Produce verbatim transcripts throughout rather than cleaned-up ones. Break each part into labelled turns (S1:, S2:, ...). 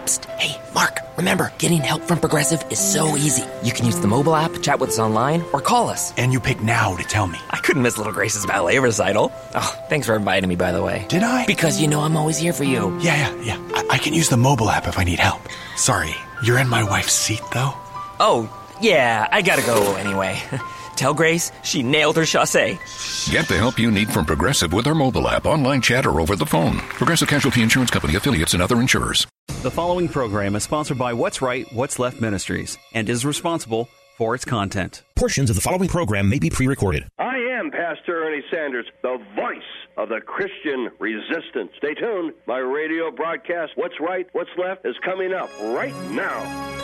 S1: Psst. Hey, Mark, remember, getting help from Progressive is so easy. You can use the mobile app, chat with us online, or call us.
S2: And you pick now to tell me.
S1: I couldn't miss Little Grace's ballet recital. Oh, thanks for inviting me, by the way.
S2: Did I?
S1: Because you know I'm always here for you.
S2: Yeah, yeah, yeah. I, I can use the mobile app if I need help. Sorry, you're in my wife's seat, though?
S1: Oh, yeah, I gotta go anyway. Tell Grace she nailed her chassé.
S3: Get the help you need from Progressive with our mobile app, online chat, or over the phone. Progressive Casualty Insurance Company, affiliates, and other insurers.
S4: The following program is sponsored by What's Right, What's Left Ministries and is responsible for its content.
S5: Portions of the following program may be pre-recorded.
S6: I am Pastor Ernie Sanders, the voice of the Christian resistance. Stay tuned. My radio broadcast, What's Right, What's Left, is coming up right now.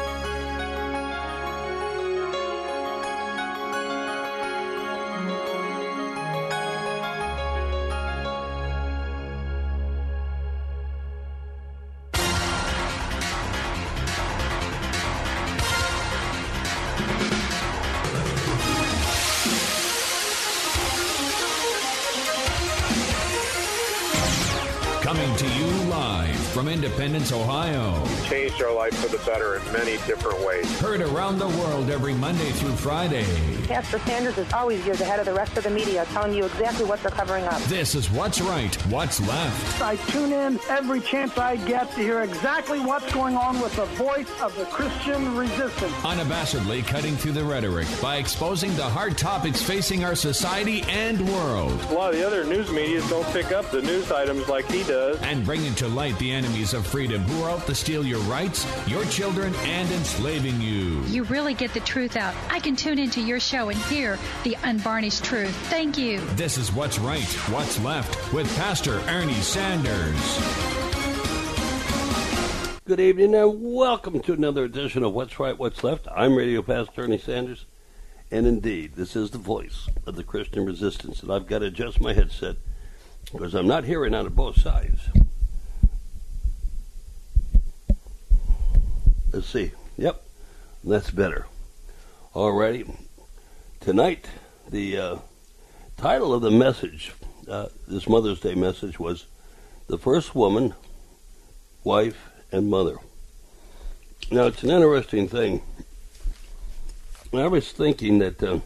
S7: Coming to you live from Independence, Ohio.
S8: Changed our life for the better in many different ways.
S7: Heard around the world every Monday through Friday.
S9: Pastor Sanders is always years ahead of the rest of the media, telling you exactly what they're covering up.
S7: This is What's Right, What's Left.
S10: I tune in every chance I get to hear exactly what's going on with the voice of the Christian resistance.
S7: Unabashedly cutting through the rhetoric by exposing the hard topics facing our society and world.
S8: A lot of the other news media don't pick up the news items like he does.
S7: And bringing to light the enemies of freedom who are out to steal your rights, your children, and enslaving you.
S11: You really get the truth out. I can tune into your show and hear the unvarnished truth. Thank you.
S7: This is What's Right, What's Left with Pastor Ernie Sanders.
S12: Good evening and welcome to another edition of What's Right, What's Left. I'm Radio Pastor Ernie Sanders, and indeed, this is the voice of the Christian resistance, and I've got to adjust my headset because I'm not hearing out of both sides. Let's see. Yep, that's better. Alrighty. Tonight, the uh, title of the message, uh, this Mother's Day message, was The First Woman, Wife, and Mother. Now, it's an interesting thing. I was thinking that uh,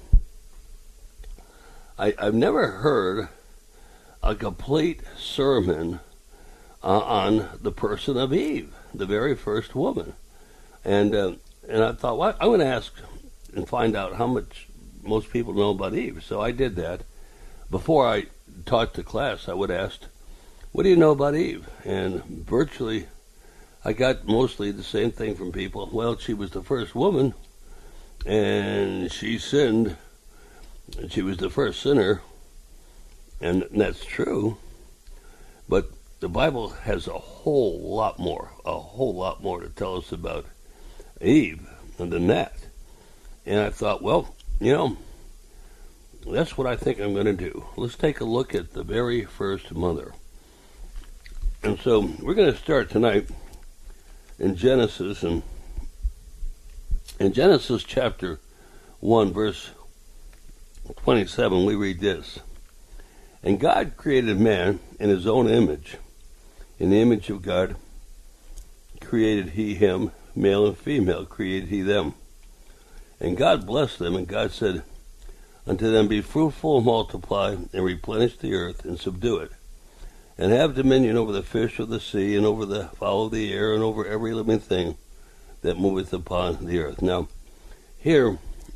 S12: I, I've never heard a complete sermon uh, on the person of Eve, the very first woman. And uh, and I thought, well, I'm going to ask and find out how much most people know about Eve. So I did that. Before I taught the class, I would ask, what do you know about Eve? And virtually, I got mostly the same thing from people. Well, she was the first woman, and she sinned, and she was the first sinner, and that's true. But the Bible has a whole lot more, a whole lot more to tell us about Eve than that. And I thought, well, you know, that's what I think I'm going to do. Let's take a look at the very first mother. And so we're going to start tonight in Genesis, and in Genesis chapter one, verse twenty-seven, we read this. And God created man in his own image. In the image of God created he him, male and female created he them. And God blessed them, and God said unto them, be fruitful and multiply, and replenish the earth, and subdue it, and have dominion over the fish of the sea, and over the fowl of the air, and over every living thing that moveth upon the earth. Now, here,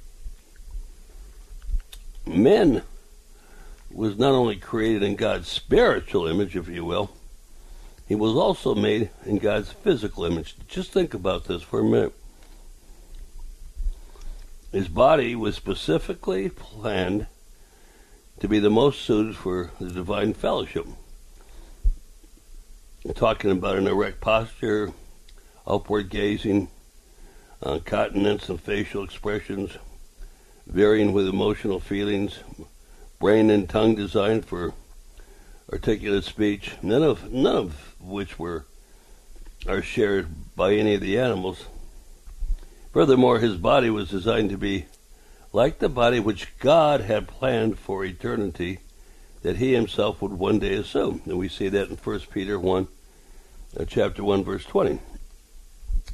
S12: men was not only created in God's spiritual image, if you will, he was also made in God's physical image. Just think about this for a minute. His body was specifically planned to be the most suited for the divine fellowship. We're talking about an erect posture, upward gazing, uh, countenance and facial expressions, varying with emotional feelings, brain and tongue designed for articulate speech, none of none of which were are shared by any of the animals. Furthermore, his body was designed to be like the body which God had planned for eternity, that he himself would one day assume. And we see that in First Peter one, uh, chapter one, verse twenty.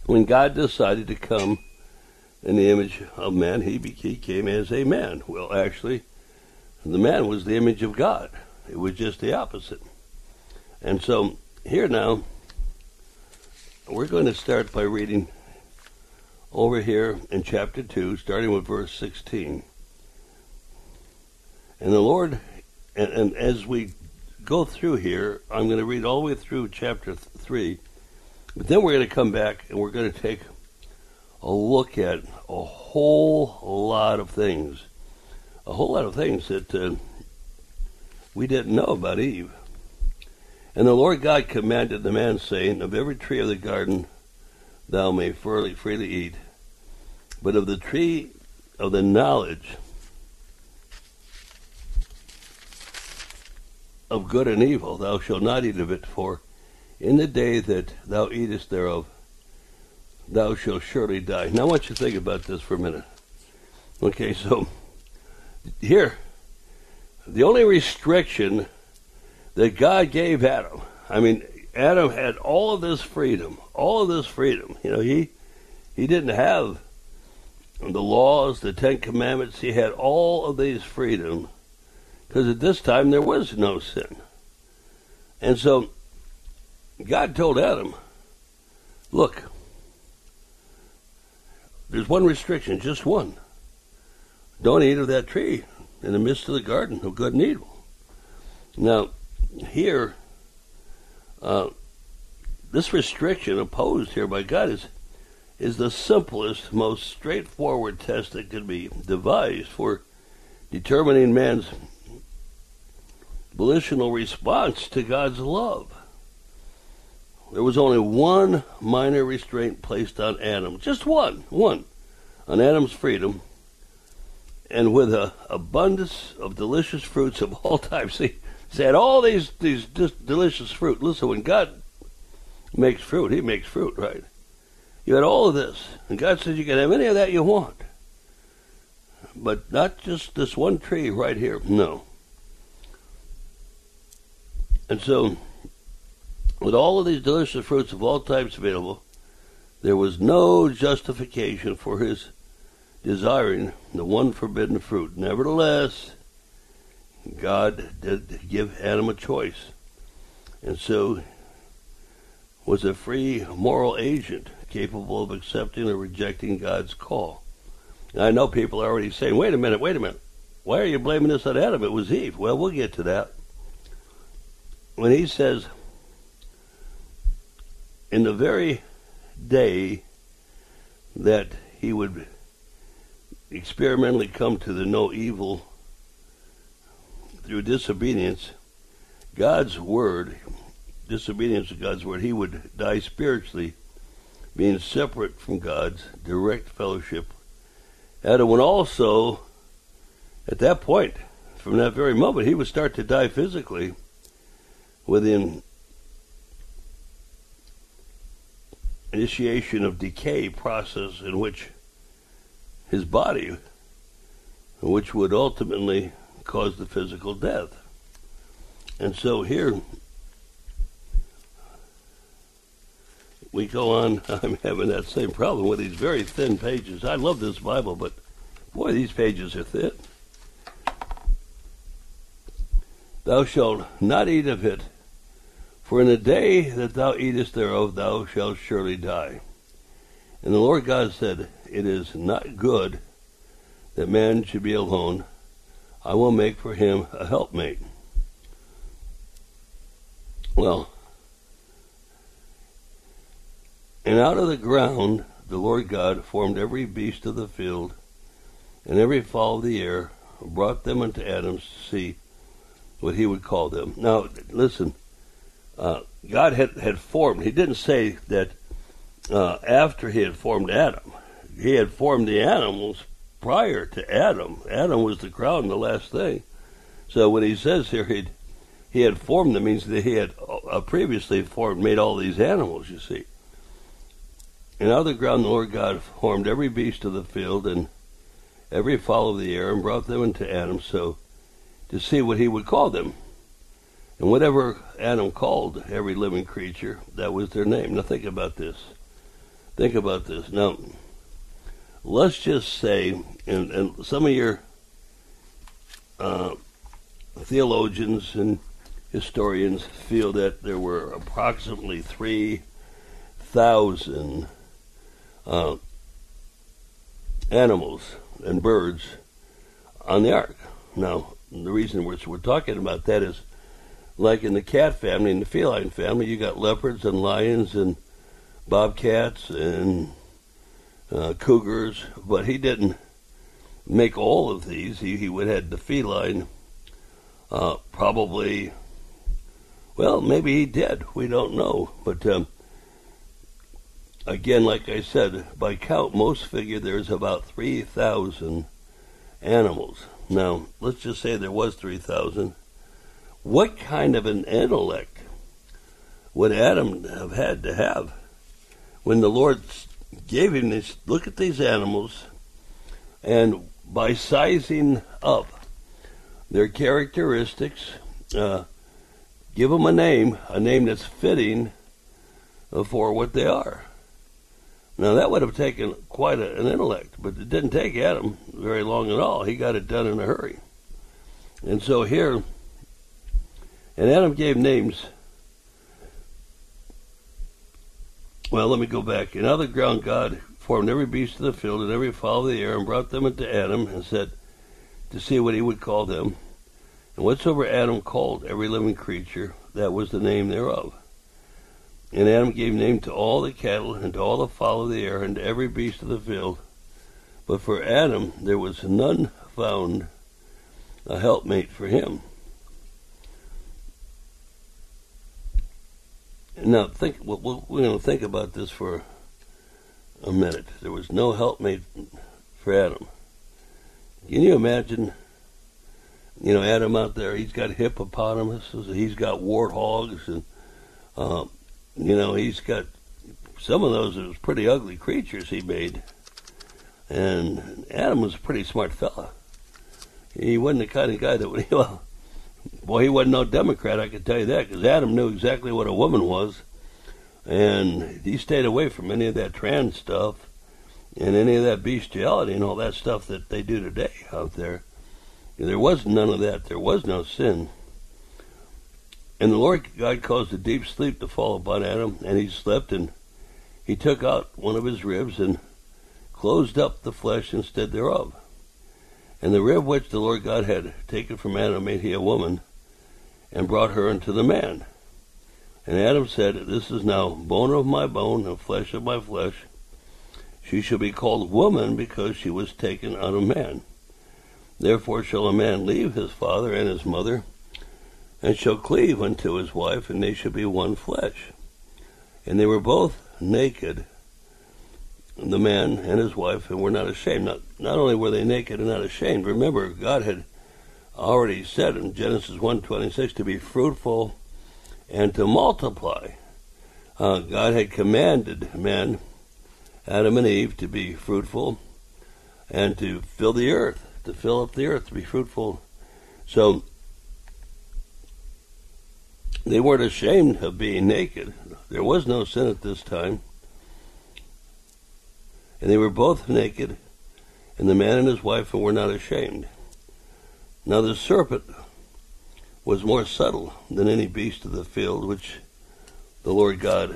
S12: when God decided to come in the image of man, he, he came as a man. Well, actually, the man was the image of God. It was just the opposite. And so here now, we're going to start by reading over here in chapter two, starting with verse sixteen. And the Lord, and, and as we go through here, I'm going to read all the way through chapter three, but then we're going to come back and we're going to take a look at a whole lot of things, a whole lot of things that uh, we didn't know about Eve. And the Lord God commanded the man, saying, of every tree of the garden thou may freely, freely eat, but of the tree of the knowledge of good and evil thou shalt not eat of it, for in the day that thou eatest thereof thou shalt surely die. Now I want you to think about this for a minute. Okay, so here, the only restriction that God gave Adam, I mean, Adam had all of this freedom, all of this freedom. You know, he he didn't have the laws, the Ten Commandments. He had all of these freedom because at this time there was no sin. And so God told Adam, look, there's one restriction, just one. Don't eat of that tree in the midst of the garden of good and evil. Now, here, uh, this restriction imposed here by God is is the simplest, most straightforward test that could be devised for determining man's volitional response to God's love. There was only one minor restraint placed on Adam, just one, one, on Adam's freedom, and with an abundance of delicious fruits of all types. See, he had all these these just delicious fruit. Listen, when God makes fruit, he makes fruit, right? You had all of this, and God says you can have any of that you want, but not just this one tree right here. No. And so, with all of these delicious fruits of all types available, there was no justification for his desiring the one forbidden fruit. Nevertheless, God did give Adam a choice, and so was a free moral agent capable of accepting or rejecting God's call. And I know people are already saying, wait a minute, wait a minute, why are you blaming this on Adam? It was Eve. Well, we'll get to that. When he says, in the very day that he would experimentally come to the know evil through disobedience, God's word, disobedience to God's word, he would die spiritually, being separate from God's direct fellowship. Adam would also, at that point, from that very moment, he would start to die physically within initiation of decay process in which his body, which would ultimately cause the physical death. And so here we go on. I'm having that same problem with these very thin pages. I love this Bible, but boy, these pages are thin. Thou shalt not eat of it, for in the day that thou eatest thereof thou shalt surely die. And the Lord God said, it is not good that man should be alone. I will make for him a helpmate. Well, and out of the ground the Lord God formed every beast of the field and every fowl of the air, brought them unto Adam to see what he would call them. Now, listen, uh, God had, had formed, he didn't say that uh, after he had formed Adam. He had formed the animals prior to Adam. Adam was the crown, the last thing. So when he says here he'd, he had formed them, means that he had uh, previously formed, made all these animals, you see. And out of the ground the Lord God formed every beast of the field and every fowl of the air, and brought them unto Adam, so to see what he would call them. And whatever Adam called every living creature, that was their name. Now think about this. think about this. Now, let's just say, and, and some of your uh, theologians and historians feel that there were approximately three thousand uh, animals and birds on the ark. Now, the reason we're, we're talking about that is, like in the cat family and the feline family, you got leopards and lions and bobcats and uh, cougars, but he didn't make all of these. He, he would have had the feline uh, probably, well, maybe he did. We don't know. But um, again, like I said, by count, most figure there's about three thousand animals. Now, let's just say there was three thousand. What kind of an intellect would Adam have had to have when the Lord gave him this? Look at these animals, and by sizing up their characteristics, uh, give them a name, a name that's fitting for what they are. Now, that would have taken quite a, an intellect, but it didn't take Adam very long at all. He got it done in a hurry. And so here, and Adam gave names. Well, let me go back. And out of the ground God formed every beast of the field and every fowl of the air and brought them unto Adam and said to see what he would call them. And whatsoever Adam called every living creature, that was the name thereof. And Adam gave name to all the cattle and to all the fowl of the air and to every beast of the field. But for Adam there was none found a helpmate for him. Now, think. We're going to think about this for a minute. There was no helpmate for Adam. Can you imagine, you know, Adam out there, he's got hippopotamuses, he's got warthogs, and, uh, you know, he's got some of those are pretty ugly creatures he made. And Adam was a pretty smart fella. He wasn't the kind of guy that would, well, boy, he wasn't no Democrat, I can tell you that, because Adam knew exactly what a woman was, and he stayed away from any of that trans stuff and any of that bestiality and all that stuff that they do today out there. There was none of that. There was no sin. And the Lord God caused a deep sleep to fall upon Adam, and he slept, and he took out one of his ribs and closed up the flesh instead thereof. And the rib which the Lord God had taken from Adam made he a woman, and brought her unto the man. And Adam said, This is now bone of my bone, and flesh of my flesh. She shall be called woman, because she was taken out of man. Therefore shall a man leave his father and his mother, and shall cleave unto his wife, and they shall be one flesh. And they were both naked, the man and his wife, and were not ashamed. Not, not only were they naked and not ashamed, remember, God had already said in Genesis one twenty-six to be fruitful and to multiply. Uh, God had commanded man, Adam and Eve, to be fruitful and to fill the earth, to fill up the earth, to be fruitful. So they weren't ashamed of being naked. There was no sin at this time. And they were both naked, and the man and his wife, and were not ashamed. Now the serpent was more subtle than any beast of the field which the Lord God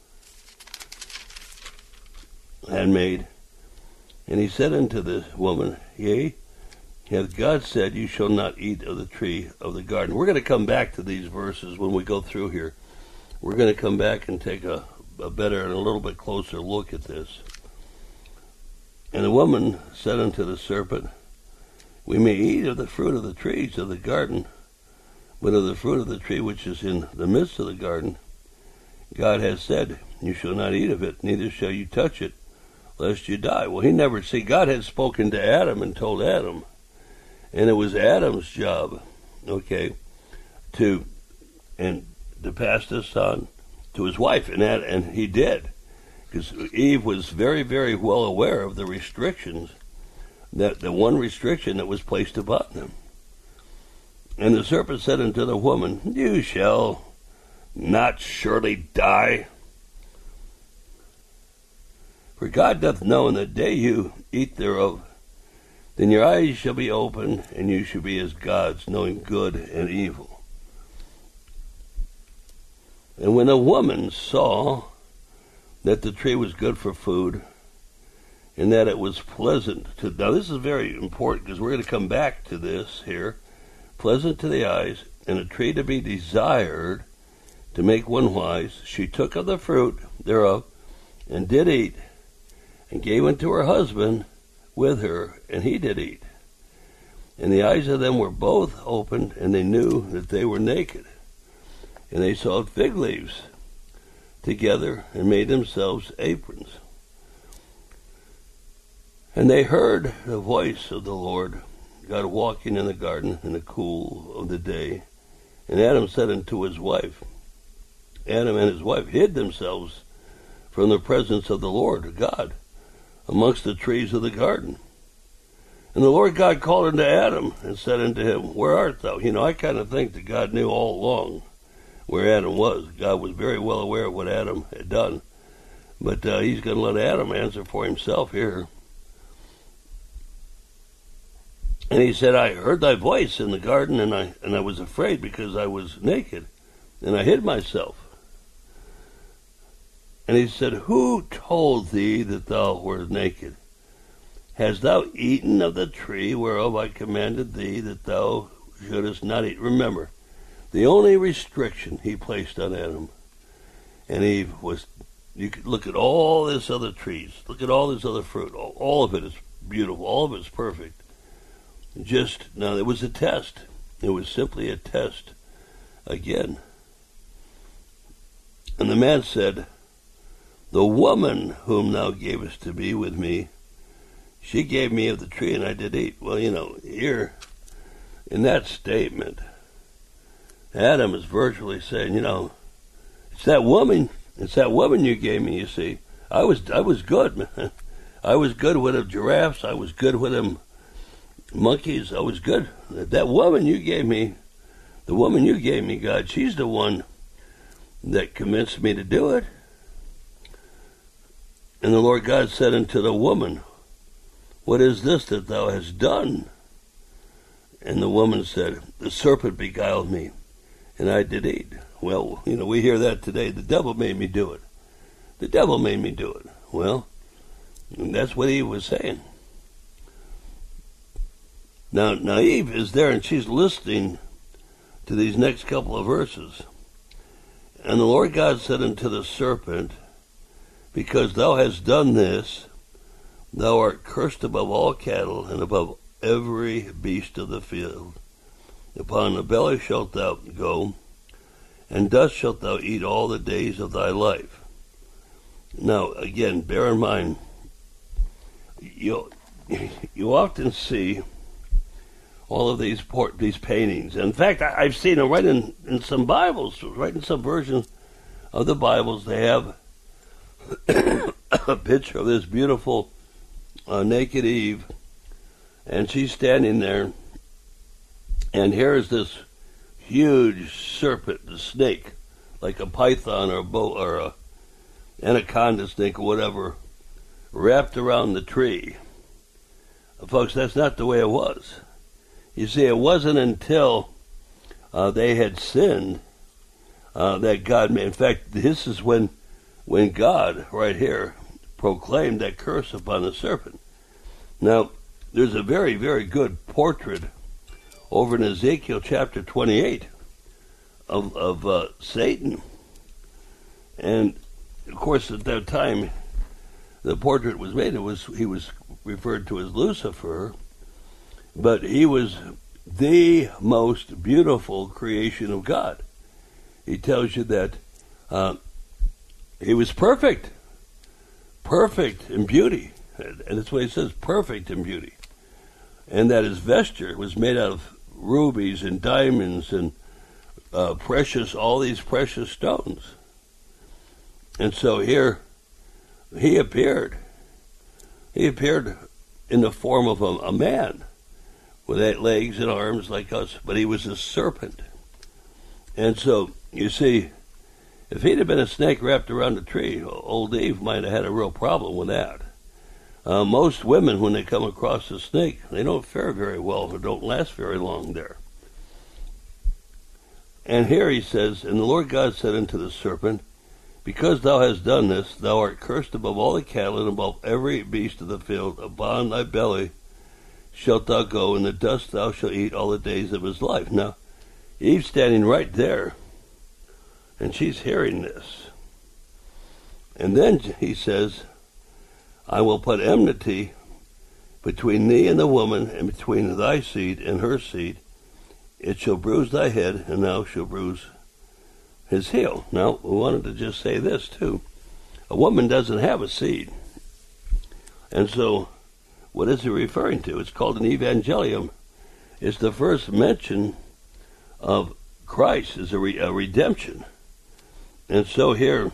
S12: had made. And he said unto the woman, Yea, hath God said, You shall not eat of the tree of the garden. We're going to come back to these verses when we go through here. We're going to come back and take a, a better and a little bit closer look at this. And the woman said unto the serpent, We may eat of the fruit of the trees of the garden, but of the fruit of the tree which is in the midst of the garden, God has said, You shall not eat of it, neither shall you touch it, lest you die. Well, he never, see, God had spoken to Adam and told Adam, and it was Adam's job, okay, to and to pass this on to his wife, and that, and he did. Because Eve was very, very well aware of the restrictions, that the one restriction that was placed upon them. And the serpent said unto the woman, You shall not surely die. For God doth know in the day you eat thereof, then your eyes shall be opened, and you shall be as gods, knowing good and evil. And when the woman saw that the tree was good for food, and that it was pleasant to... Now this is very important, because we're going to come back to this here. Pleasant to the eyes, and a tree to be desired, to make one wise, she took of the fruit thereof, and did eat, and gave unto her husband with her, and he did eat. And the eyes of them were both opened, and they knew that they were naked. And they sewed fig leaves together, and made themselves aprons. And they heard the voice of the Lord God walking in the garden in the cool of the day. And Adam said unto his wife, Adam and his wife hid themselves from the presence of the Lord God amongst the trees of the garden. And the Lord God called unto Adam and said unto him, Where art thou? You know, I kind of think that God knew all along where Adam was. God was very well aware of what Adam had done. But uh, he's going to let Adam answer for himself here. And he said, I heard thy voice in the garden, and I and I was afraid because I was naked, and I hid myself. And he said, Who told thee that thou wert naked? Hast thou eaten of the tree whereof I commanded thee that thou shouldest not eat? Remember, the only restriction he placed on Adam and Eve was, you could look at all this other trees, look at all this other fruit, all, all of it is beautiful, all of it is perfect. Just, now it was a test. It was simply a test again. And the man said, The woman whom thou gavest to be with me, she gave me of the tree, and I did eat. Well, you know, here, in that statement, Adam is virtually saying, you know, it's that woman, it's that woman you gave me, you see. I was I was good, man. I was good with them giraffes. I was good with them monkeys. I was good. That woman you gave me, the woman you gave me, God, she's the one that convinced me to do it. And the Lord God said unto the woman, What is this that thou hast done? And the woman said, The serpent beguiled me, and I did eat. Well, you know, we hear that today. The devil made me do it. The devil made me do it. Well, that's what Eve was saying. Now, now Eve is there, and she's listening to these next couple of verses. And the Lord God said unto the serpent, Because thou hast done this, thou art cursed above all cattle, and above every beast of the field. Upon the belly shalt thou go, and dust shalt thou eat all the days of thy life. Now, again, bear in mind, you you often see all of these port, these paintings. In fact, I, I've seen them right in, in some Bibles, right in some versions of the Bibles. They have a picture of this beautiful uh, naked Eve, and she's standing there, and here's this huge serpent, a snake, like a python or a boa or a anaconda snake or whatever, wrapped around the tree. Folks, that's not the way it was. You see, it wasn't until uh, they had sinned uh, that God made. In fact, this is when, when God, right here, proclaimed that curse upon the serpent. Now, there's a very, very good portrait over in Ezekiel chapter twenty-eight of, of uh, Satan. And, of course, at that time, the portrait was made. It was he was referred to as Lucifer, but he was the most beautiful creation of God. He tells you that uh, he was perfect, perfect in beauty, and that's what he says, perfect in beauty, and that his vesture was made out of rubies and diamonds and uh, precious, all these precious stones. And so here he appeared. He appeared in the form of a, a man with eight legs and arms like us, but he was a serpent. And so, you see, If he'd have been a snake wrapped around a tree, old Eve might have had a real problem with that. Uh, most women, when they come across a snake, they don't fare very well or don't last very long there. And here he says, and the Lord God said unto the serpent, because thou hast done this, thou art cursed above all the cattle and above every beast of the field. Upon thy belly shalt thou go, and the dust thou shalt eat all the days of his life. Now, Eve's standing right there, and she's hearing this. And then he says, I will put enmity between thee and the woman, and between thy seed and her seed. It shall bruise thy head, and thou shalt bruise his heel. Now, we wanted to just say this, too. A woman doesn't have a seed. And so, what is he referring to? It's called an evangelium. It's the first mention of Christ as a, re- a redemption. And so here,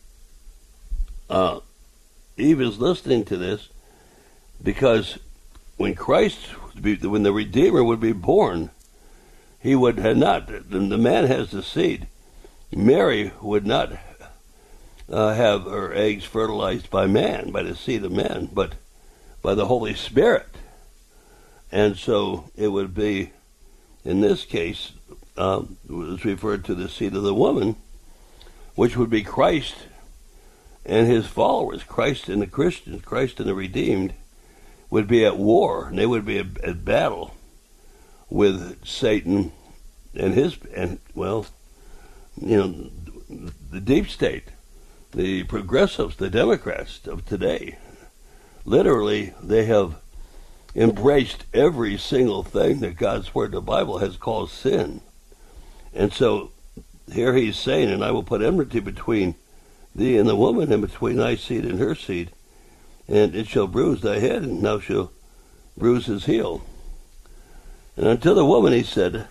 S12: uh, Eve is listening to this because when Christ, when the Redeemer would be born, he would have not, the man has the seed. Mary would not uh, have her eggs fertilized by man, by the seed of man, but by the Holy Spirit. And so it would be, in this case, um, it was referred to the seed of the woman, which would be Christ and his followers. Christ and the Christians, Christ and the redeemed, would be at war, and they would be at, at battle with Satan and his, and well, you know, the deep state, the progressives, the Democrats of today. Literally, they have embraced every single thing that God's Word, the Bible, has called sin. And so here he's saying, and I will put enmity between thee and the woman, and between thy seed and her seed, and it shall bruise thy head, and thou shalt bruise his heel. And unto the woman he said,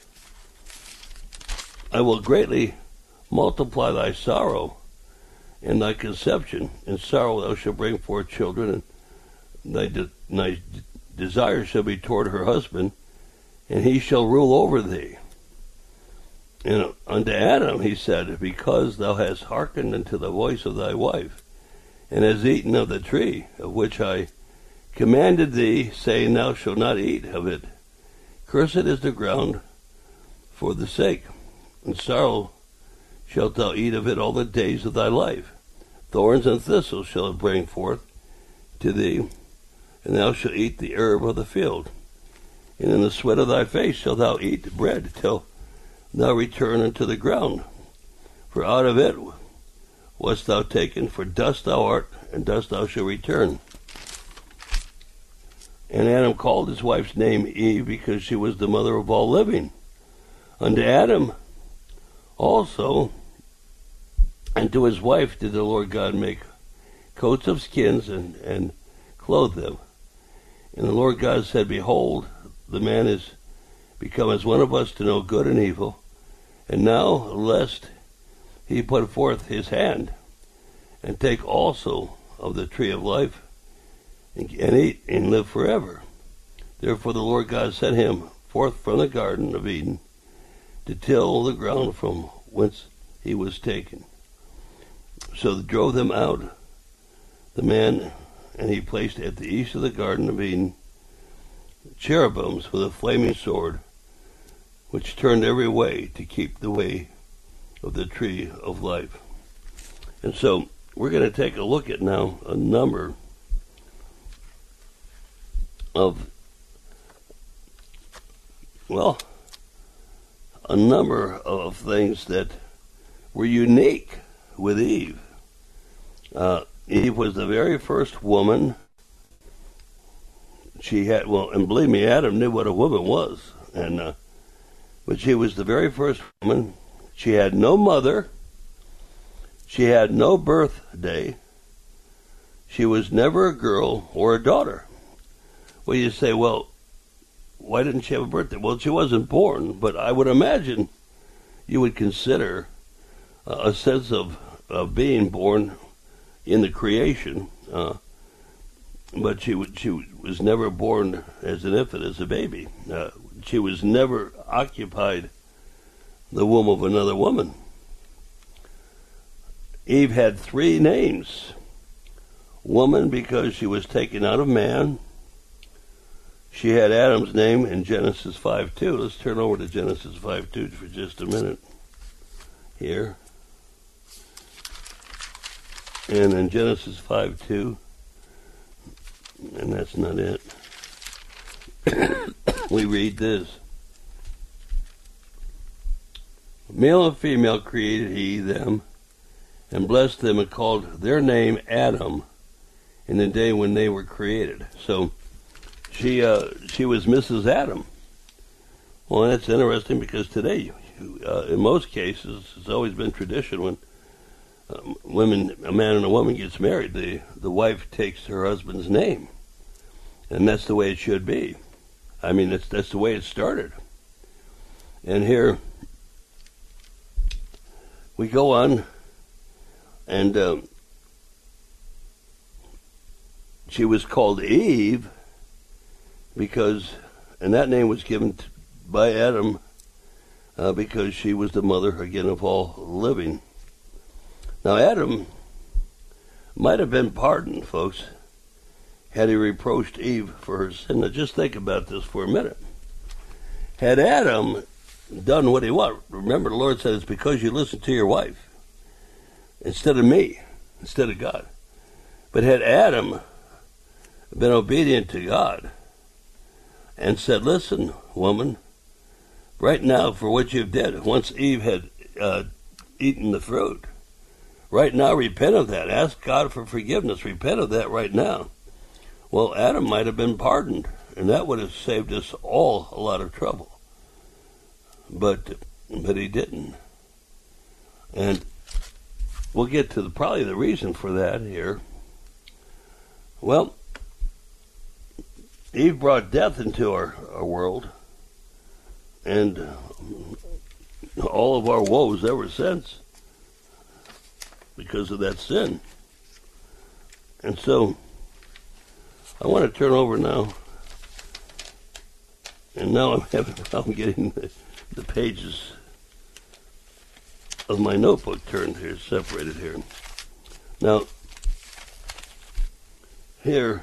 S12: I will greatly multiply thy sorrow and thy conception. In sorrow thou shalt bring forth children, and thy, de- thy desire shall be toward her husband, and he shall rule over thee. And unto Adam he said, because thou hast hearkened unto the voice of thy wife, and hast eaten of the tree of which I commanded thee, saying, thou shalt not eat of it, cursed is the ground for the sake, and sorrow shalt thou eat of it all the days of thy life. Thorns and thistles shall it bring forth to thee, and thou shalt eat the herb of the field. And in the sweat of thy face shalt thou eat bread, till thou return unto the ground. For out of it wast thou taken, for dust thou art, and dust thou shalt return. And Adam called his wife's name Eve, because she was the mother of all living. Unto Adam also, and to his wife did the Lord God make coats of skins, and, and clothe them. And the Lord God said, behold, the man is become as one of us to know good and evil. And now, lest he put forth his hand, and take also of the tree of life, and, and eat, and live forever. Therefore the Lord God sent him forth from the Garden of Eden, to till the ground from whence he was taken. So they drove them out, the man, and he placed at the east of the Garden of Eden cherubims with a flaming sword, which turned every way to keep the way of the tree of life. And so we're going to take a look at now a number of, well, a number of things that were unique with Eve. Uh, Eve was the very first woman. She had, well, and believe me, Adam knew what a woman was, and uh, but she was the very first woman. She had no mother. She had no birthday. She was never a girl or a daughter. Well, you say, well, why didn't she have a birthday? Well, she wasn't born, but I would imagine you would consider uh, a sense of, of being born in the creation, uh, but she, would, she was never born as an infant, as a baby. Uh, she was never occupied the womb of another woman. Eve had three names. Woman, because she was taken out of man. She had Adam's name in Genesis five two. Let's turn over to Genesis five two for just a minute here. And in Genesis five two, and that's not it, we read this. Male and female created he them, and blessed them, and called their name Adam in the day when they were created. So she uh, she was Missus Adam. Well, that's interesting because today, uh, in most cases, it's always been tradition when um, women, a man and a woman gets married, the the wife takes her husband's name, and that's the way it should be. I mean, that's that's the way it started. And here we go on, and um, she was called Eve because, and that name was given to, by Adam uh, because she was the mother, again, of all living. Now, Adam might have been pardoned, folks, had he reproached Eve for her sin. Now, just think about this for a minute. Had Adam done what he wanted, remember the Lord said, it's because you listen to your wife instead of me, instead of God. But had Adam been obedient to God and said, listen, woman, right now for what you've did, once Eve had uh, eaten the fruit, right now repent of that. Ask God for forgiveness. Repent of that right now. Well, Adam might have been pardoned, and that would have saved us all a lot of trouble. But but he didn't. And we'll get to the, probably the reason for that here. Well, Eve brought death into our, our world, and all of our woes ever since because of that sin. And so I want to turn over now, and now I'm having a problem getting the, the pages of my notebook turned here, separated here. Now, here,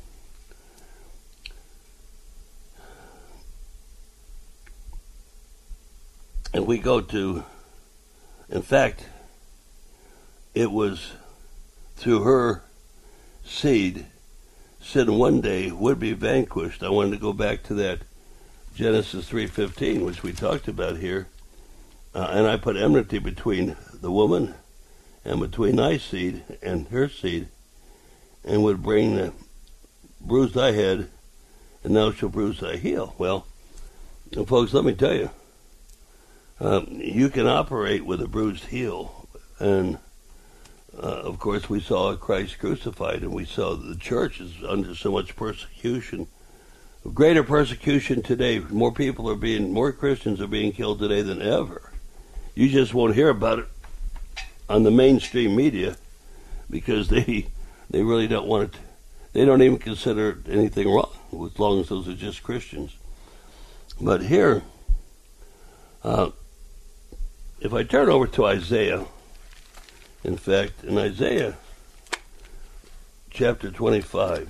S12: and we go to, in fact, it was through her seed, sin one day would be vanquished. I wanted to go back to that Genesis three fifteen, which we talked about here. Uh, and I put enmity between the woman and between thy seed and her seed, and would bring the bruise thy head, and thou shalt bruise thy heel. Well, and folks, let me tell you, um, you can operate with a bruised heel. And, uh, of course, we saw Christ crucified, and we saw that the church is under so much persecution. Greater persecution today. More people are being, more Christians are being killed today than ever. You just won't hear about it on the mainstream media because they they really don't want it. They don't even consider anything wrong as long as those are just Christians. But here, uh, if I turn over to Isaiah, in fact, in Isaiah chapter twenty-five,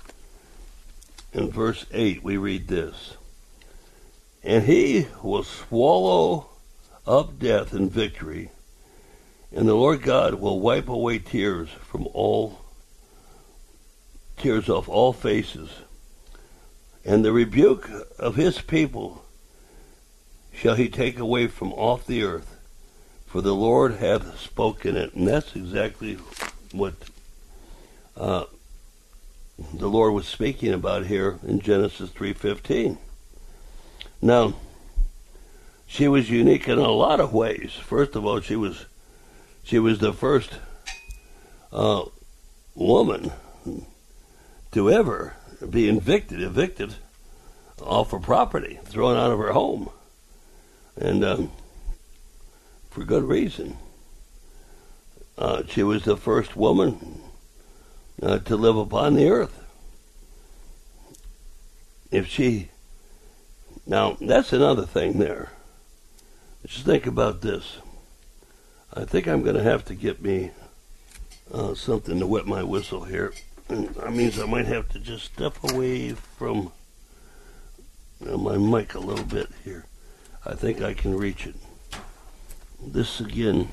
S12: in verse eight, we read this: and he will swallow up death in victory, and the Lord God will wipe away tears from all tears off all faces, and the rebuke of his people shall he take away from off the earth, for the Lord hath spoken it. And that's exactly what uh, the Lord was speaking about here in Genesis three fifteen. Now, she was unique in a lot of ways. First of all, she was she was the first uh, woman to ever be evicted, evicted off her property, thrown out of her home, and um, for good reason. Uh, she was the first woman uh, to live upon the earth. If she, now that's another thing there. Just think about this. I think I'm going to have to get me uh, something to wet my whistle here. And that means I might have to just step away from uh, my mic a little bit here. I think I can reach it. This again,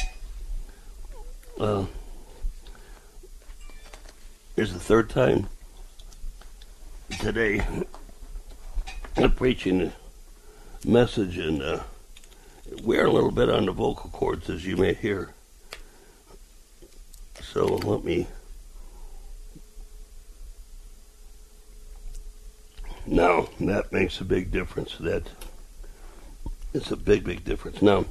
S12: uh, is the third time today I'm preaching a message, and uh, we're a little bit on the vocal cords, as you may hear. So let me... Now, that makes a big difference. That it's a big, big difference. Now,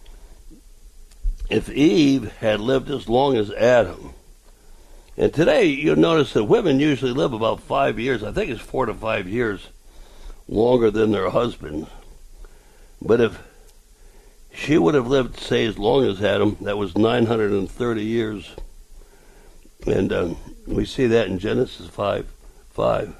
S12: if Eve had lived as long as Adam, and today you'll notice that women usually live about five years, I think it's four to five years longer than their husbands. But if she would have lived, say, as long as Adam, that was nine hundred thirty years. And um, we see that in Genesis five five.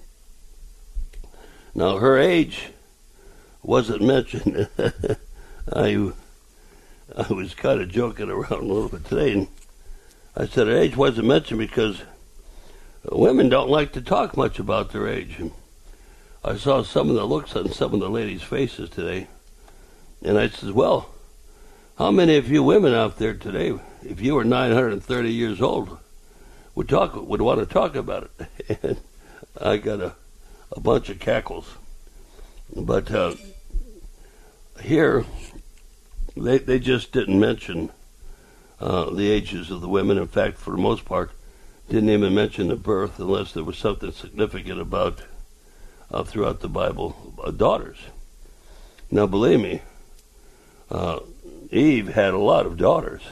S12: Now, her age wasn't mentioned. I, I was kind of joking around a little bit today, and I said her age wasn't mentioned because women don't like to talk much about their age. And I saw some of the looks on some of the ladies' faces today, and I said, well, how many of you women out there today, if you were nine hundred thirty years old, would talk would want to talk about it? And I got a a bunch of cackles. But uh, here, they they just didn't mention uh, the ages of the women. In fact, for the most part, didn't even mention the birth unless there was something significant about, uh, throughout the Bible, uh, daughters. Now, believe me, uh, Eve had a lot of daughters.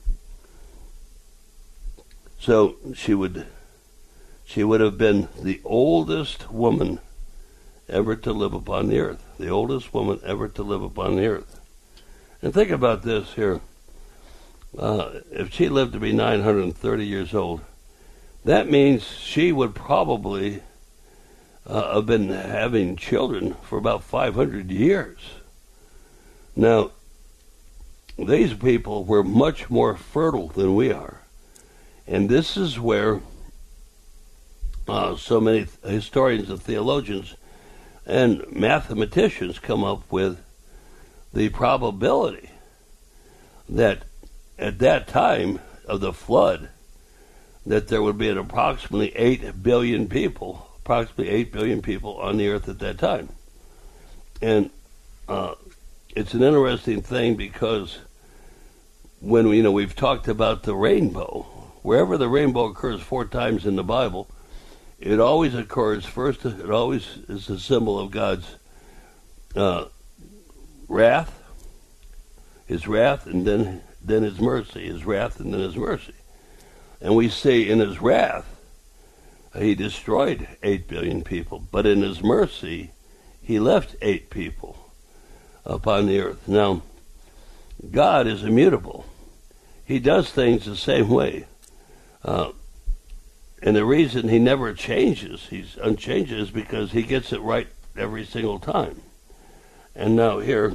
S12: So she would... She would have been the oldest woman ever to live upon the earth. The oldest woman ever to live upon the earth. And think about this here. Uh, if she lived to be nine hundred thirty years old, that means she would probably uh, have been having children for about five hundred years. Now, these people were much more fertile than we are. And this is where Uh, so many th- historians and theologians and mathematicians come up with the probability that at that time of the flood, that there would be an approximately eight billion people, approximately eight billion people on the earth at that time. And uh, it's an interesting thing because when we, you know, we've talked about the rainbow, wherever the rainbow occurs four times in the Bible, it always occurs first. It always is a symbol of God's uh, wrath, His wrath, and then then His mercy. His wrath, and then His mercy. And we see in His wrath, He destroyed eight billion people, but in His mercy, He left eight people upon the earth. Now, God is immutable. He does things the same way. Uh, And the reason He never changes, He's unchanged, is because He gets it right every single time. And now here,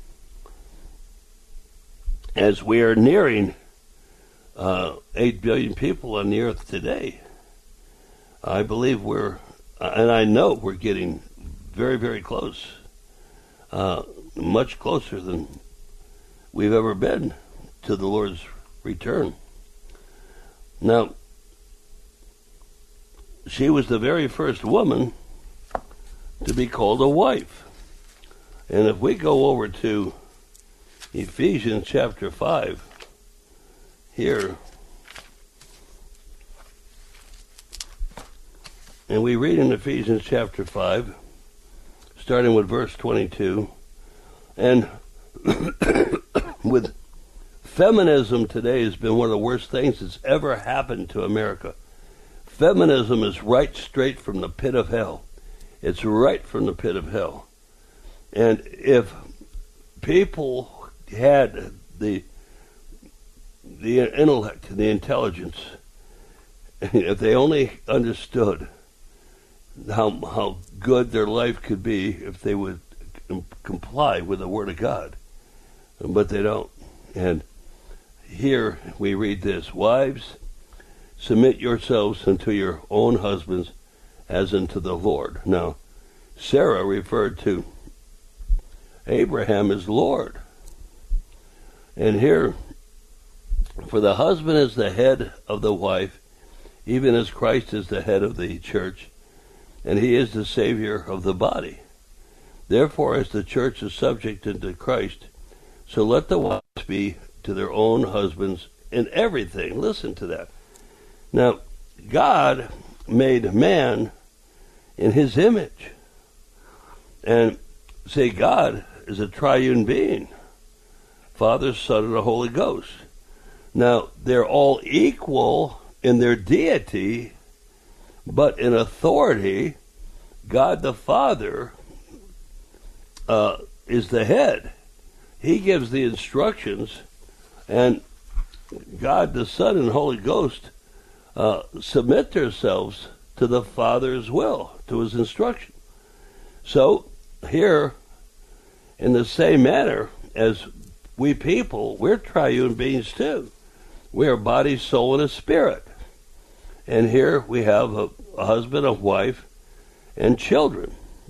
S12: as we are nearing uh, eight billion people on the earth today, I believe we're, and I know we're getting very, very close, uh, much closer than we've ever been to the Lord's return. Now, she was the very first woman to be called a wife. And if we go over to Ephesians chapter five, here, and we read in Ephesians chapter five, starting with verse twenty-two, and with feminism today has been one of the worst things that's ever happened to America. Feminism is right straight from the pit of hell. It's right from the pit of hell. And if people had the the intellect, the intelligence, if they only understood how how good their life could be if they would comply with the Word of God, but they don't. And here we read this: Wives, submit yourselves unto your own husbands as unto the Lord. Now, Sarah referred to Abraham as Lord. And here, for the husband is the head of the wife, even as Christ is the head of the church, and he is the Savior of the body. Therefore, as the church is subject unto Christ, so let the wives be to their own husbands in everything. Listen to that. Now, God made man in his image. And say God is a triune being. Father, Son, and the Holy Ghost. Now, they're all equal in their deity, but in authority, God the Father uh, is the head. He gives the instructions, and God the Son and Holy Ghost uh, submit themselves to the Father's will, to his instruction. So, here, in the same manner as we people, we're triune beings too. We are body, soul, and a spirit. And here we have a, a husband, a wife, and children.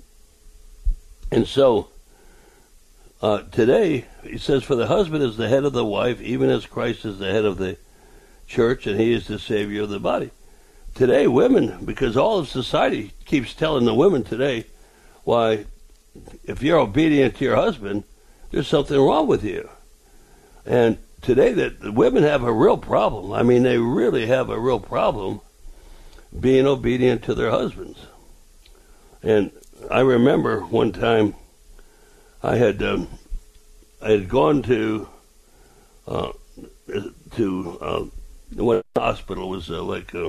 S12: And so, uh, today, he says, for the husband is the head of the wife, even as Christ is the head of the church, and he is the Savior of the body. Today, women, because all of society keeps telling the women today, why, if you're obedient to your husband, there's something wrong with you. And today, that the women have a real problem. I mean, they really have a real problem being obedient to their husbands. And I remember one time I had um, I had gone to uh, to uh, one hospital. Was uh, like a,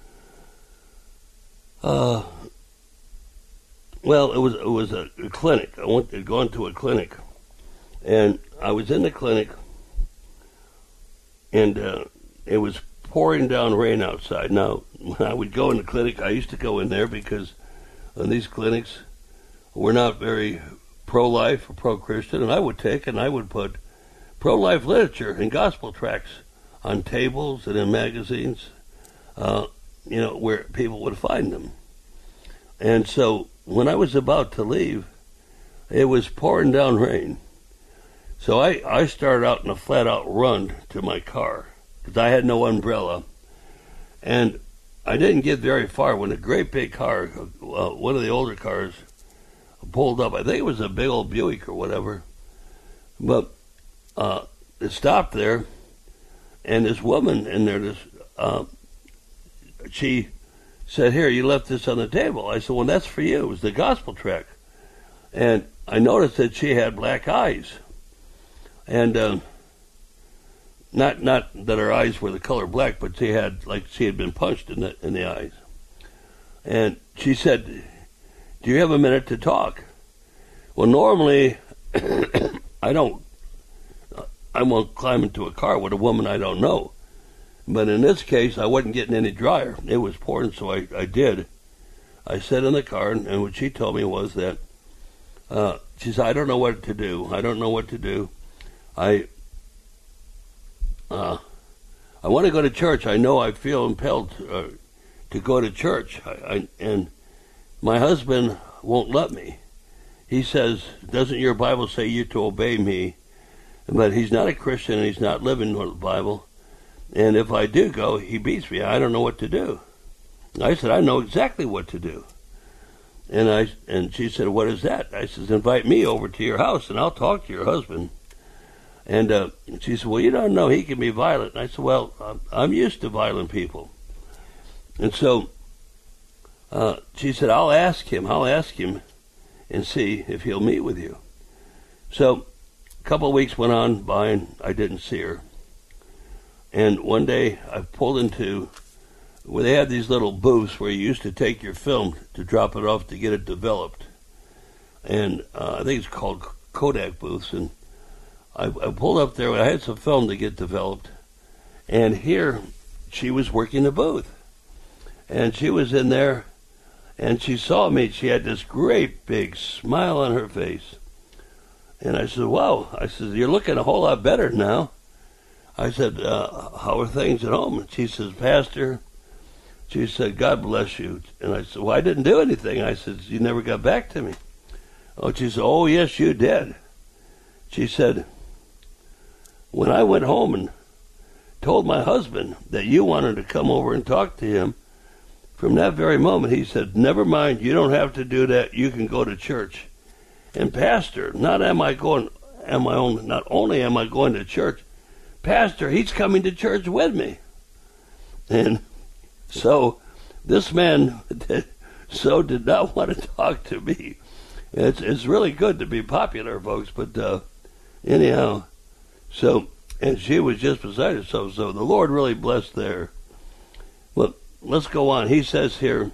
S12: uh, well, it was it was a, a clinic. I went had gone to a clinic, and I was in the clinic, and uh, it was pouring down rain outside. Now, when I would go in the clinic, I used to go in there because in these clinics were not very pro-life or pro-Christian, and I would take and I would put pro-life literature and gospel tracts on tables and in magazines, uh, you know, where people would find them. And so when I was about to leave, it was pouring down rain. So I, I started out in a flat-out run to my car because I had no umbrella. And I didn't get very far when a great big car, uh, one of the older cars, pulled up. I think it was a big old Buick or whatever. But uh, it stopped there, and this woman in there, this, uh, she said, "Here, you left this on the table." I said, "Well, that's for you." It was the gospel tract. And I noticed that she had black eyes. And uh, not not that her eyes were the color black, but she had, like she had been punched in the in the eyes. And she said, "Do you have a minute to talk?" Well, normally I don't. I won't climb into a car with a woman I don't know. But in this case, I wasn't getting any drier. It was pouring, so I, I did. I sat in the car, and, and what she told me was that uh, she said, "I don't know what to do. I don't know what to do. I uh, I want to go to church. I know I feel impelled uh, to go to church, I, I, and my husband won't let me. He says, doesn't your Bible say you to obey me?" But he's not a Christian, and he's not living the Bible. And if I do go, he beats me. I don't know what to do. I said, "I know exactly what to do." And I and she said, "What is that?" I said, "Invite me over to your house, and I'll talk to your husband." And uh, she said, "Well, you don't know. He can be violent." And I said, "Well, I'm, I'm used to violent people." And so uh, she said, "I'll ask him. I'll ask him and see if he'll meet with you." So a couple of weeks went on by, and I didn't see her. And one day I pulled into where they had these little booths where you used to take your film to drop it off to get it developed. And uh, I think it's called Kodak booths. And I, I pulled up there. I had some film to get developed. And here she was working the booth. And she was in there, and she saw me. She had this great big smile on her face. And I said, "Wow." I said, "You're looking a whole lot better now." I said, uh, how are things at home? And she says, Pastor, she said, God bless you. And I said, well, I didn't do anything. I said, you never got back to me. Oh, she said, oh, yes, you did. She said, when I went home and told my husband that you wanted to come over and talk to him, from that very moment, he said, never mind, you don't have to do that. You can go to church. And Pastor, not am I going, am I only, not only am I going to church, Pastor, he's coming to church with me. And so this man so did not want to talk to me. It's it's really good to be popular, folks, but uh, anyhow, so, and she was just beside herself, so the Lord really blessed there. Well, let's go on. He says here,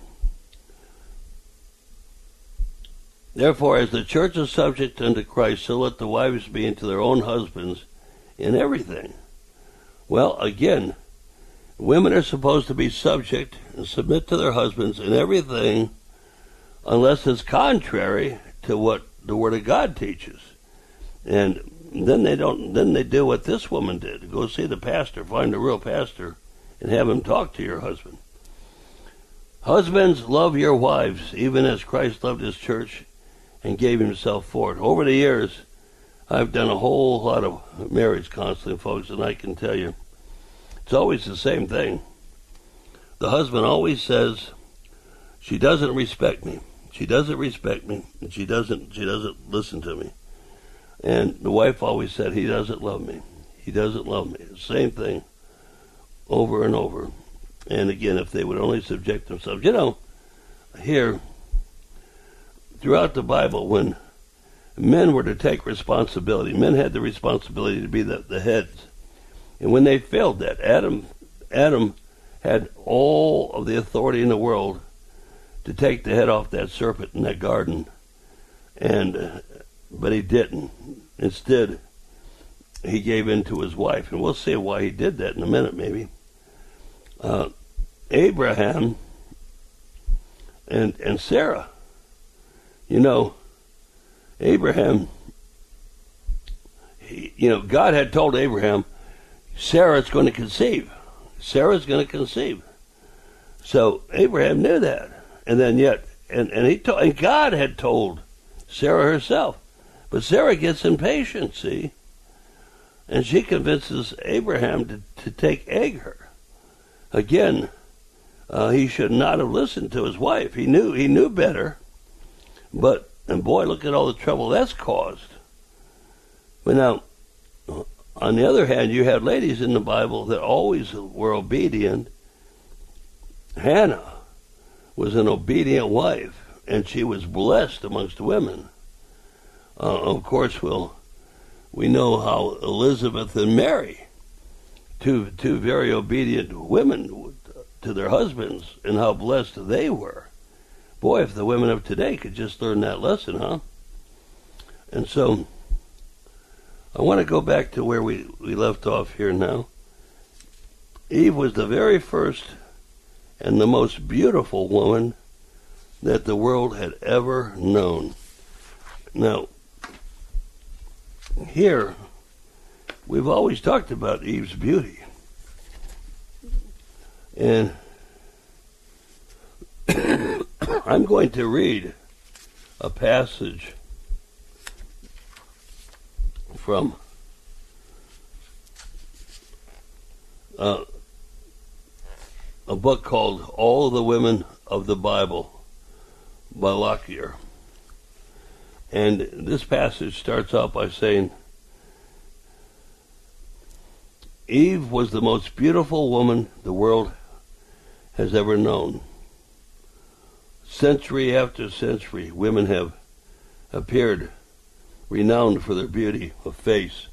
S12: therefore, as the church is subject unto Christ, so let the wives be unto their own husbands in everything. Well, again, women are supposed to be subject and submit to their husbands in everything unless it's contrary to what the Word of God teaches. And then they don't. Then they do what this woman did. Go see the pastor, find a real pastor, and have him talk to your husband. Husbands, love your wives, even as Christ loved his church and gave himself for it. Over the years, I've done a whole lot of marriage counseling, folks, and I can tell you, it's always the same thing. The husband always says, she doesn't respect me. She doesn't respect me, and she doesn't she doesn't listen to me. And the wife always said, he doesn't love me. He doesn't love me. Same thing over and over. And again, if they would only subject themselves. You know, here, throughout the Bible, when men were to take responsibility, men had the responsibility to be the, the heads. And when they failed that, Adam, Adam had all of the authority in the world to take the head off that serpent in that garden. And uh, but he didn't. Instead, he gave in to his wife. And we'll see why he did that in a minute, maybe. Uh, Abraham and and Sarah. You know, Abraham, he, you know, God had told Abraham, Sarah's going to conceive. Sarah's going to conceive. So Abraham knew that. And then yet, and, and he told, and God had told Sarah herself. But Sarah gets impatient, see? And she convinces Abraham to, to take Hagar. Again, uh, he should not have listened to his wife. He knew he knew better. But, and boy, look at all the trouble that's caused. But now, on the other hand, you had ladies in the Bible that always were obedient. Hannah was an obedient wife, and she was blessed amongst women. Uh, of course, we'll, we know how Elizabeth and Mary, two two very obedient women to their husbands, and how blessed they were. Boy, if the women of today could just learn that lesson, huh? And so, I want to go back to where we, we left off here now. Eve was the very first and the most beautiful woman that the world had ever known. Now, here, we've always talked about Eve's beauty. And I'm going to read a passage from uh, a book called All the Women of the Bible by Lockyer. And this passage starts out by saying, Eve was the most beautiful woman the world has ever known. Century after century, women have appeared renowned for their beauty of face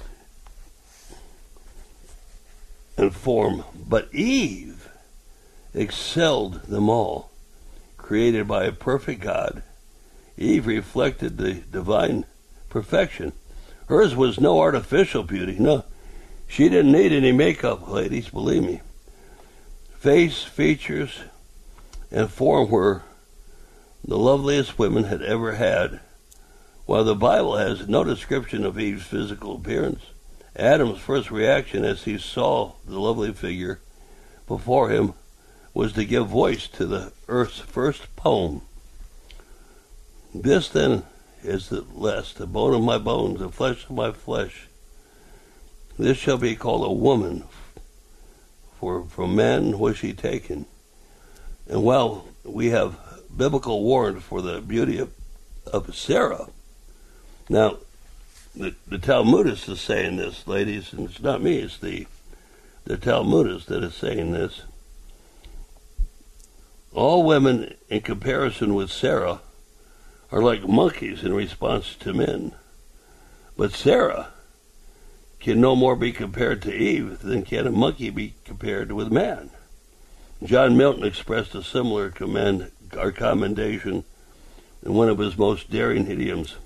S12: and form. But Eve excelled them all. Created by a perfect God, Eve reflected the divine perfection. Hers was no artificial beauty. No, she didn't need any makeup, ladies, believe me. Face, features, and form were the loveliest women had ever had, while the Bible has no description of Eve's physical appearance Adam's first reaction as he saw the lovely figure before him was to give voice to the earth's first poem. This then is the less, the bone of my bones, the flesh of my flesh. This shall be called a woman, for from man was she taken. And while we have biblical warrant for the beauty of, of Sarah, now the, the Talmudist is saying this, ladies, and it's not me, it's the the Talmudist that is saying this. All women, in comparison with Sarah, are like monkeys in response to men. But Sarah can no more be compared to Eve than can a monkey be compared with man. John Milton expressed a similar commend or commendation in one of his most daring idioms.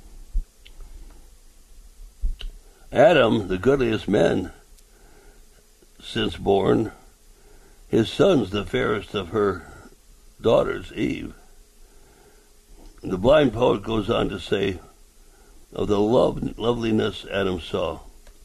S12: Adam, the goodliest man since born, his son's the fairest of her daughters, Eve. The blind poet goes on to say of the love, loveliness Adam saw.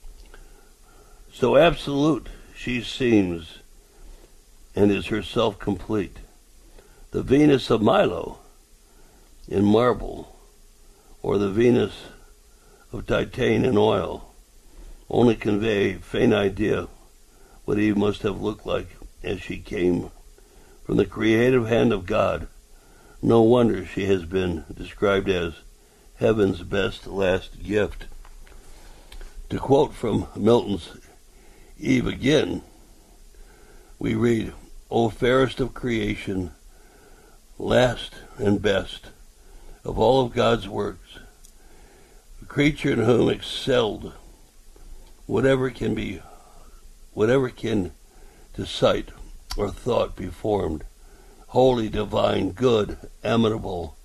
S12: So absolute she seems and is herself complete. The Venus of Milo in marble, or the Venus of Titan in oil, only convey a faint idea what Eve must have looked like as she came from the creative hand of God. No wonder she has been described as heaven's best last gift. To quote from Milton's Eve again, we read, O fairest of creation, last and best of all of God's works, a creature in whom excelled whatever can be, whatever can to sight or thought be formed, holy, divine, good, amenable,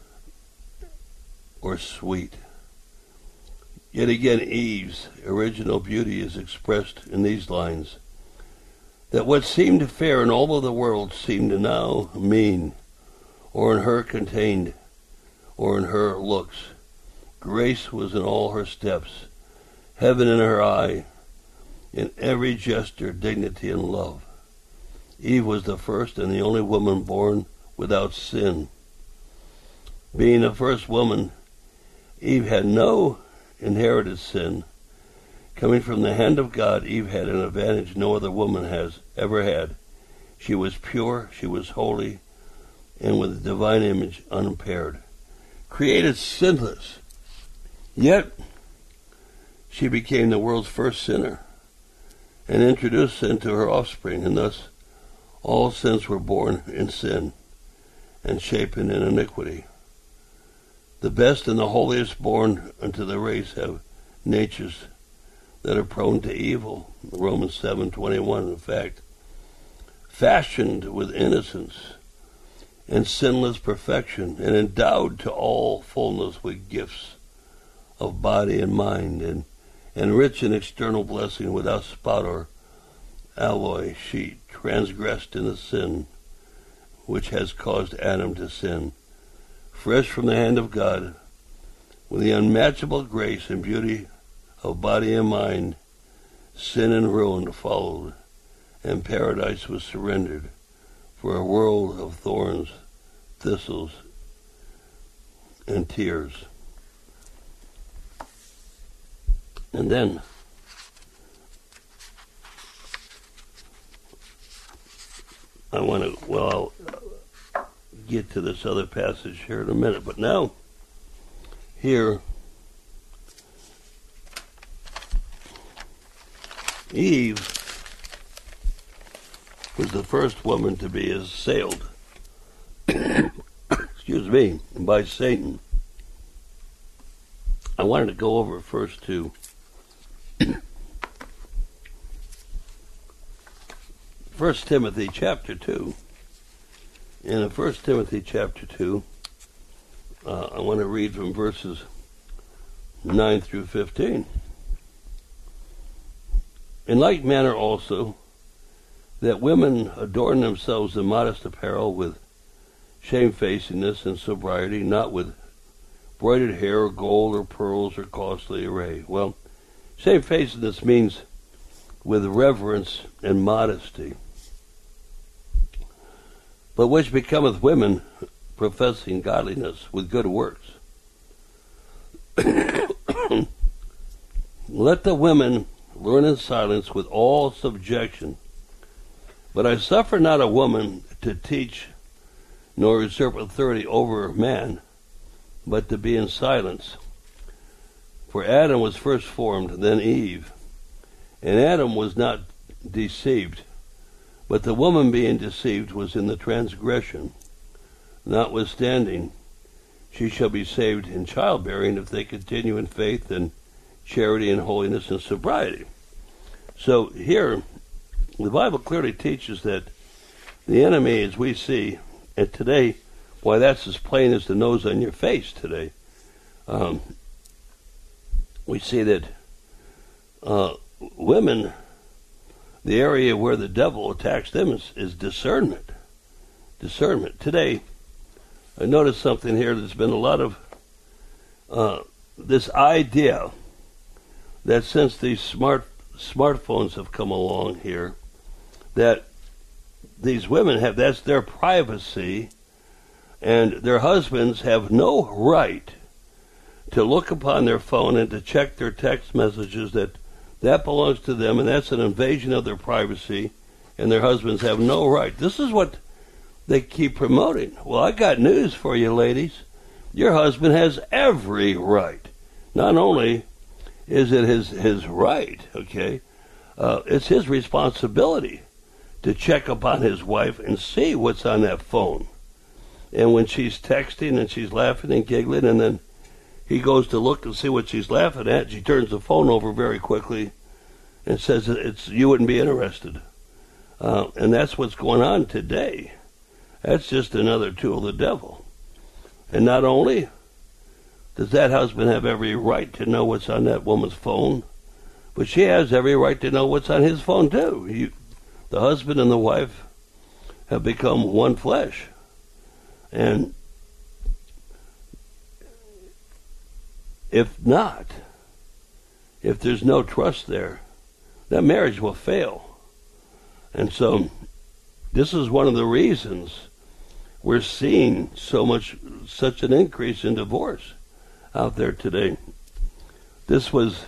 S12: or sweet. Yet again, Eve's original beauty is expressed in these lines, that what seemed fair in all of the world seemed now mean, or in her contained, or in her looks. Grace was in all her steps, heaven in her eye, in every gesture, dignity and love. Eve was the first and the only woman born without sin. Being the first woman, Eve had no inherited sin. Coming from the hand of God, Eve had an advantage no other woman has ever had. She was pure, she was holy, and with the divine image unimpaired. Created sinless. Yet, she became the world's first sinner and introduced sin to her offspring, and thus all sins were born in sin and shapen in iniquity. The best and the holiest born unto the race have natures that are prone to evil. Romans seven twenty-one, in fact, fashioned with innocence and sinless perfection, and endowed to all fullness with gifts of body and mind, and, and rich in external blessing, without spot or alloy, she transgressed in the sin which has caused Adam to sin. Fresh from the hand of God, with the unmatchable grace and beauty of body and mind, sin and ruin followed, and paradise was surrendered for a world of thorns, thistles, and tears. And then, I want to, well, I'll get to this other passage here in a minute, but now, here, Eve was the first woman to be assailed, excuse me, by Satan. I wanted to go over first to First Timothy chapter two. In First Timothy chapter two, uh, I want to read from verses nine through fifteen. In like manner also, that women adorn themselves in modest apparel with shamefacedness and sobriety, not with broidered hair or gold or pearls or costly array. Well, Shamefacedness means with reverence and modesty. But which becometh women professing godliness with good works. Let the women learn in silence with all subjection. But I suffer not a woman to teach, nor usurp authority over man, but to be in silence. For Adam was first formed, then Eve. And Adam was not deceived, but the woman being deceived was in the transgression. Notwithstanding, she shall be saved in childbearing if they continue in faith and charity and holiness and sobriety. So here, the Bible clearly teaches that the enemy, as we see, and today, why that's as plain as the nose on your face today, um, we see that uh, women, the area where the devil attacks them is, is discernment. Discernment. Today, I noticed something here. There's been a lot of uh, this idea that since these smart smartphones have come along here, that these women have, that's their privacy, and their husbands have no right to look upon their phone and to check their text messages, that that belongs to them, and that's an invasion of their privacy, and their husbands have no right. This is what they keep promoting. Well, I got news for you, ladies. Your husband has every right. Not only is it his, his right, okay, uh, it's his responsibility to check upon his wife and see what's on that phone. And when she's texting and she's laughing and giggling, and then he goes to look and see what she's laughing at, she turns the phone over very quickly and says it's you wouldn't be interested. Uh, and that's what's going on today. That's just another tool of the devil. And not only does that husband have every right to know what's on that woman's phone, but she has every right to know what's on his phone too. You, the husband and the wife have become one flesh. And if not, if there's no trust there, that marriage will fail. And so this is one of the reasons we're seeing so much, such an increase in divorce out there today. This was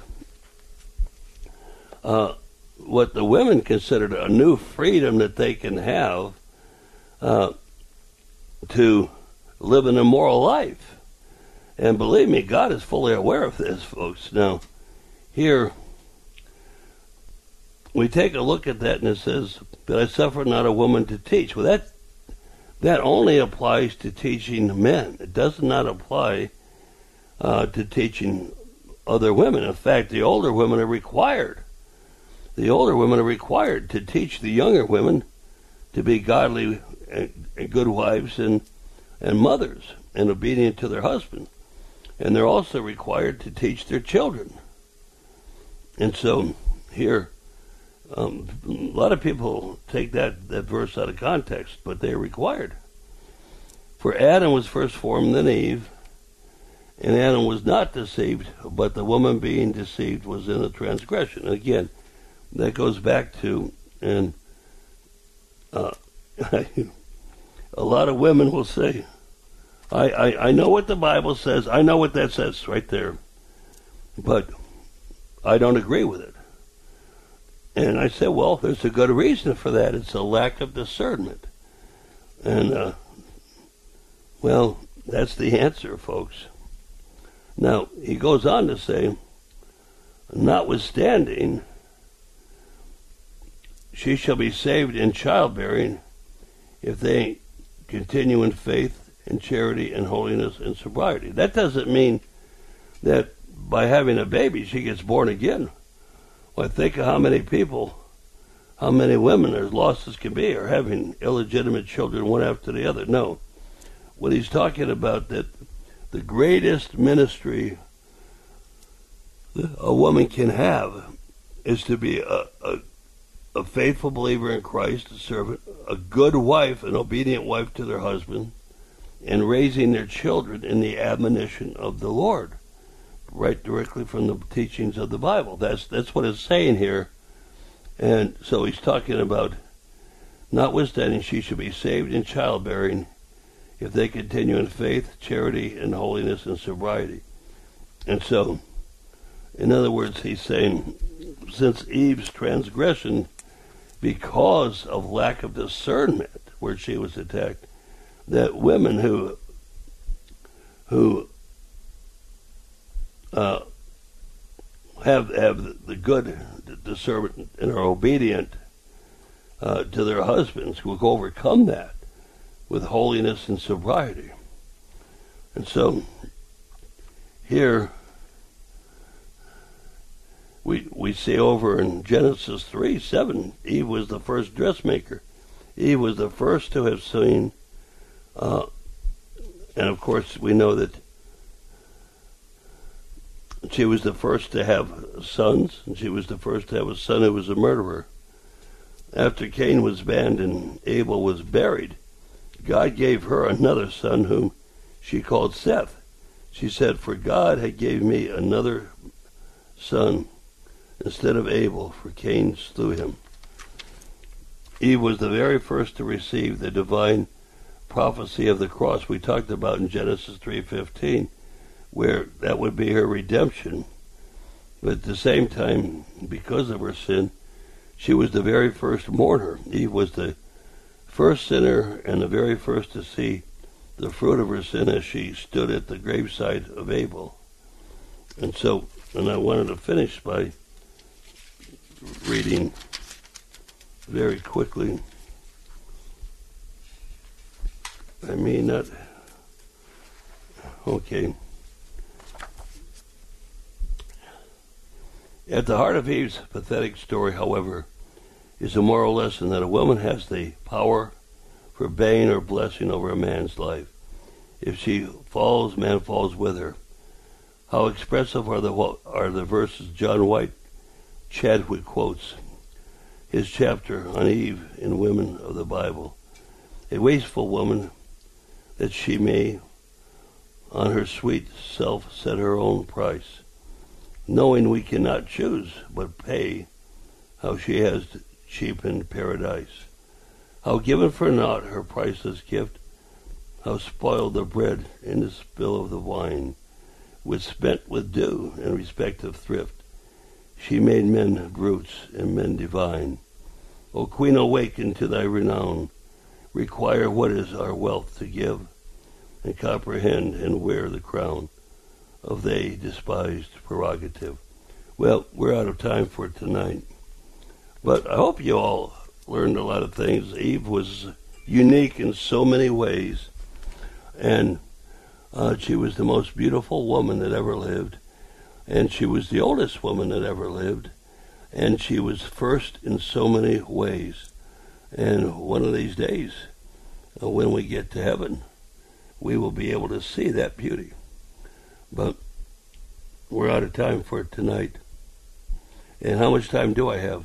S12: uh, what the women considered a new freedom that they can have uh, to live an immoral life. And believe me, God is fully aware of this, folks. Now, here, we take a look at that and it says, that I suffer not a woman to teach. Well, that that only applies to teaching men. It does not apply uh, to teaching other women. In fact, the older women are required. The older women are required to teach the younger women to be godly and, and good wives and, and mothers and obedient to their husband. And they're also required to teach their children. And so here, Um, a lot of people take that, that verse out of context, but they are required. For Adam was first formed, then Eve, and Adam was not deceived, but the woman being deceived was in a transgression. And again, that goes back to, and uh, a lot of women will say, I, I, I know what the Bible says, I know what that says right there, but I don't agree with it. And I said, well, there's a good reason for that. It's a lack of discernment. And, uh, well, that's the answer, folks. Now, he goes on to say, notwithstanding, she shall be saved in childbearing if they continue in faith and charity and holiness and sobriety. That doesn't mean that by having a baby she gets born again. Well, think of how many people, how many women, as lost as can be, are having illegitimate children one after the other. No. What he's talking about, that the greatest ministry a woman can have is to be a, a, a faithful believer in Christ, a servant, a good wife, an obedient wife to their husband, and raising their children in the admonition of the Lord. right directly from the teachings of the Bible. That's that's what it's saying here. And so he's talking about, notwithstanding she should be saved in childbearing if they continue in faith, charity, and holiness and sobriety. And so, in other words, he's saying, since Eve's transgression, because of lack of discernment, where she was attacked, that women who who uh, have have the good discernment and are obedient uh, to their husbands will overcome that with holiness and sobriety. And so here we we see over in Genesis three seven, Eve was the first dressmaker. Eve was the first to have seen, uh, and of course we know that she was the first to have sons, and she was the first to have a son who was a murderer. After Cain was banned and Abel was buried, God gave her another son whom she called Seth. She said, for God had gave me another son instead of Abel, for Cain slew him. Eve was the very first to receive the divine prophecy of the cross we talked about in Genesis three fifteen, where that would be her redemption. But at the same time, because of her sin, she was the very first mourner. Eve was the first sinner and the very first to see the fruit of her sin as she stood at the graveside of Abel. And so, and I wanted to finish by reading very quickly. I mean, not... Okay. At the heart of Eve's pathetic story, however, is a moral lesson that a woman has the power for bane or blessing over a man's life. If she falls, man falls with her. How expressive are the are the verses John White Chadwick quotes, his chapter on Eve in Women of the Bible. A wasteful woman, that she may on her sweet self set her own price, knowing we cannot choose but pay, how she has cheapened paradise, how given for naught her priceless gift, how spoiled the bread in the spill of the wine, which spent with dew and respect of thrift, she made men brutes and men divine. O Queen, awaken to thy renown, require what is our wealth to give, and comprehend and wear the crown of thy despised prerogative. Well, we're out of time for tonight, but I hope you all learned a lot of things. Eve was unique in so many ways, and uh, she was the most beautiful woman that ever lived, and she was the oldest woman that ever lived, and she was first in so many ways. And one of these days, uh, when we get to heaven, we will be able to see that beauty. But we're out of time for tonight. And how much time do I have?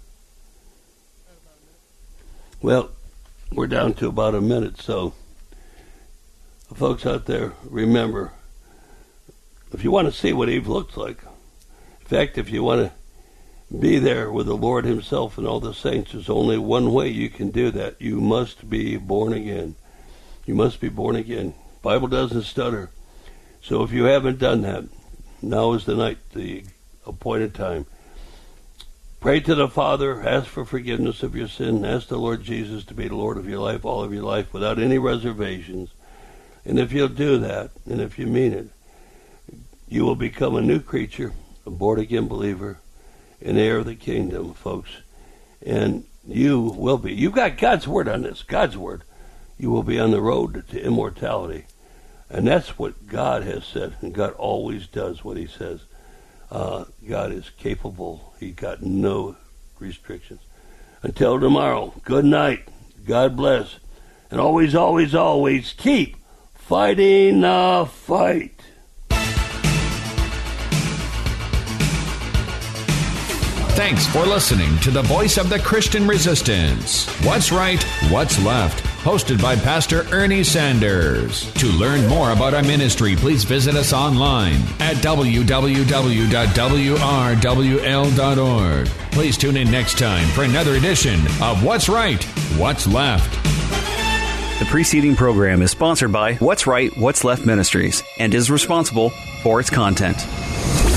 S12: Well, we're down to about a minute, so folks out there, remember, if you want to see what Eve looks like, in fact, if you want to be there with the Lord himself and all the saints, there's only one way you can do that. You must be born again. You must be born again. Bible doesn't stutter. So if you haven't done that, now is the night, the appointed time. Pray to the Father, ask for forgiveness of your sin, ask the Lord Jesus to be the Lord of your life, all of your life, without any reservations. And if you'll do that, and if you mean it, you will become a new creature, a born-again believer, an heir of the kingdom, folks. And you will be, you've got God's word on this, God's word. You will be on the road to immortality. And that's what God has said, and God always does what he says. Uh, God is capable. He's got no restrictions. Until tomorrow, good night. God bless. And always, always, always keep fighting the fight.
S7: Thanks for listening to the voice of the Christian Resistance. What's Right, What's Left? Hosted by Pastor Ernie Sanders. To learn more about our ministry, please visit us online at w w w dot w r w l dot org. Please tune in next time for another edition of What's Right, What's Left.
S4: The preceding program is sponsored by What's Right, What's Left Ministries and is responsible for its content.